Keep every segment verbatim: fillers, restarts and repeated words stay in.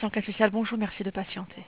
enquête spéciale, bonjour, merci de patienter.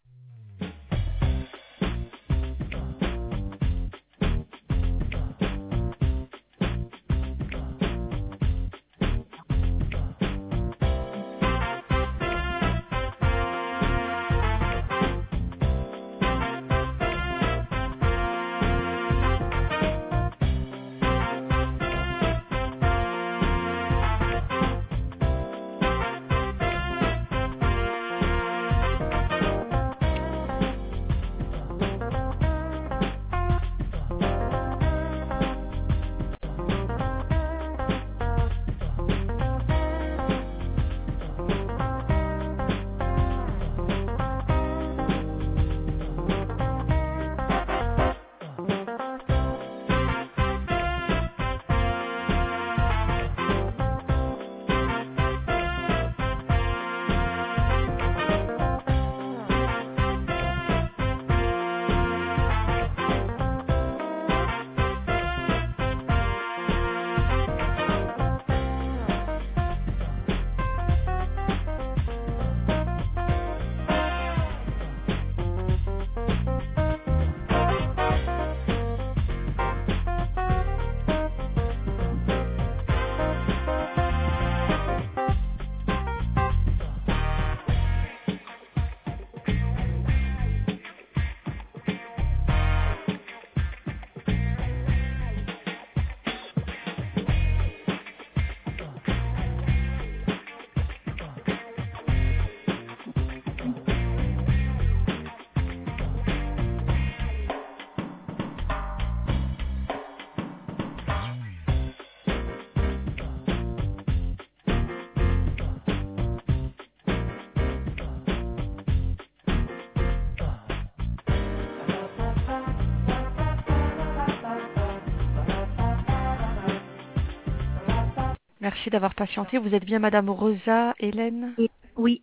Merci d'avoir patienté. Vous êtes bien Madame Rosa Hélène? Et- Oui.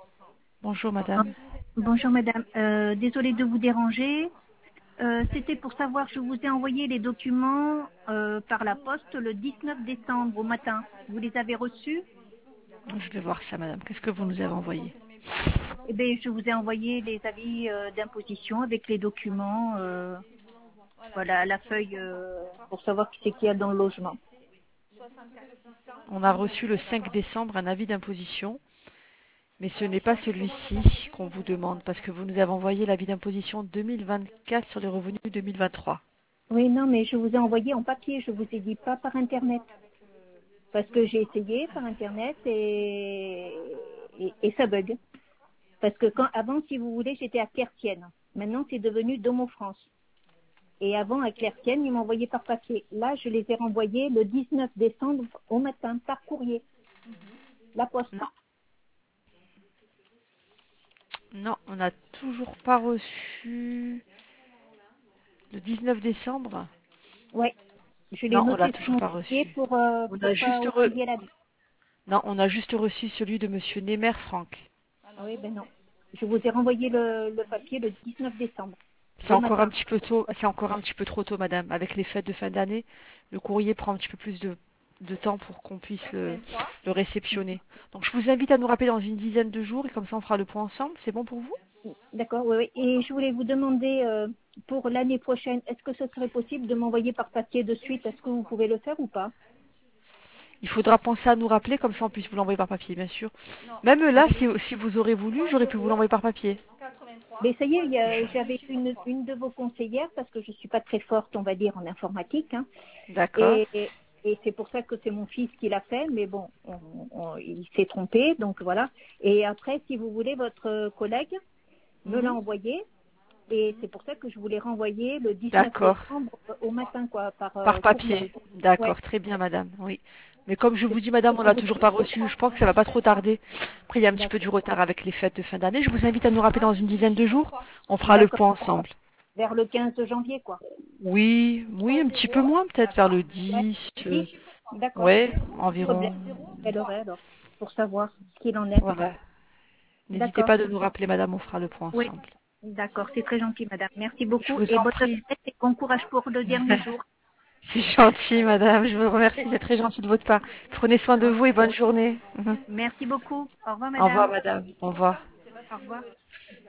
Bonjour Ah, Madame. bonjour madame. Euh, désolée de vous déranger. Euh, C'était pour savoir, je vous ai envoyé les documents euh, par la poste le dix-neuf décembre au matin. Vous les avez reçus? Je vais voir ça Madame. Qu'est-ce que vous nous avez envoyé? Eh bien, je vous ai envoyé les avis euh, d'imposition avec les documents, euh, voilà, la feuille euh, pour savoir qui c'est qu'il y a dans le logement. On a reçu le cinq décembre un avis d'imposition, mais ce n'est pas celui-ci qu'on vous demande, parce que vous nous avez envoyé l'avis d'imposition deux mille vingt-quatre sur les revenus deux mille vingt-trois. Oui, non, mais je vous ai envoyé en papier, je vous ai dit pas par Internet. Parce que j'ai essayé par Internet et, et, et ça bug. Parce que quand, avant, si vous voulez, j'étais à Clertienne. Maintenant, c'est devenu Domo France. Et avant, à Clertienne, ils m'envoyaient par papier. Là, je les ai renvoyés le dix-neuf décembre au matin, par courrier. La poste. Non, non, on n'a toujours pas reçu le dix-neuf décembre. Ouais. Je l'ai Non, on l'a noté sur toujours mon pas papier reçu. pour, euh, On pour a pas juste re- oublier la... non, on a juste reçu celui de Monsieur Nemer Franck. Ah oui, ben non. Je vous ai renvoyé le, le papier le dix-neuf décembre, C'est le encore un matin. petit peu tôt, c'est encore un petit peu trop tôt, madame. Avec les fêtes de fin d'année, le courrier prend un petit peu plus de, de temps pour qu'on puisse le, le réceptionner. Donc je vous invite à nous rappeler dans une dizaine de jours et comme ça on fera le point ensemble. C'est bon pour vous? D'accord, oui, oui. Et je voulais vous demander, euh, pour l'année prochaine, est-ce que ce serait possible de m'envoyer par papier de suite? Est-ce que vous pouvez le faire ou pas? Il faudra penser à nous rappeler, comme ça on puisse vous l'envoyer par papier, bien sûr. Même là, si, si vous aurez voulu, j'aurais pu vous l'envoyer par papier. Mais ça y est, il y a- j'avais une, une de vos conseillères, parce que je suis pas très forte, on va dire, en informatique, hein, D'accord. et, et, et c'est pour ça que c'est mon fils qui l'a fait, mais bon, on- on- il s'est trompé, donc voilà. Et après, si vous voulez, votre collègue me l'a Mhm. envoyé, et c'est pour ça que je voulais renvoyer le dix-neuf D'accord. décembre au matin, quoi, par Par euh, courrier. papier. Ouais, D'accord, très bien, madame. Oui. Mais comme je c'est vous dis, madame, on pour l'a vous. toujours pas reçu. Je pense que ça va pas trop tarder. Après, il y a un petit peu D'accord. du retard avec les fêtes de fin d'année. Je vous invite à nous rappeler dans une dizaine de jours. On fera le D'accord. point ensemble. Vers le quinze janvier, quoi. Oui, oui, un petit peu moins, peut-être vers le Ouais. dix. Euh, dix. D'accord. ouais, Très bien. environ. Quelle heure est, alors, pour savoir ce qu'il en est. Voilà. N'hésitez D'accord. pas de nous rappeler, madame, on fera le point Oui. ensemble. D'accord. C'est très gentil, madame. Merci Je beaucoup. vous Et en bonne prie. fête et bon courage pour le dernier jour. C'est gentil, madame. Je vous remercie. C'est très gentil de votre part. Prenez soin de Au- vous et bonne journée. Merci beaucoup. Au revoir, Au revoir, madame. madame. Au revoir. Au revoir.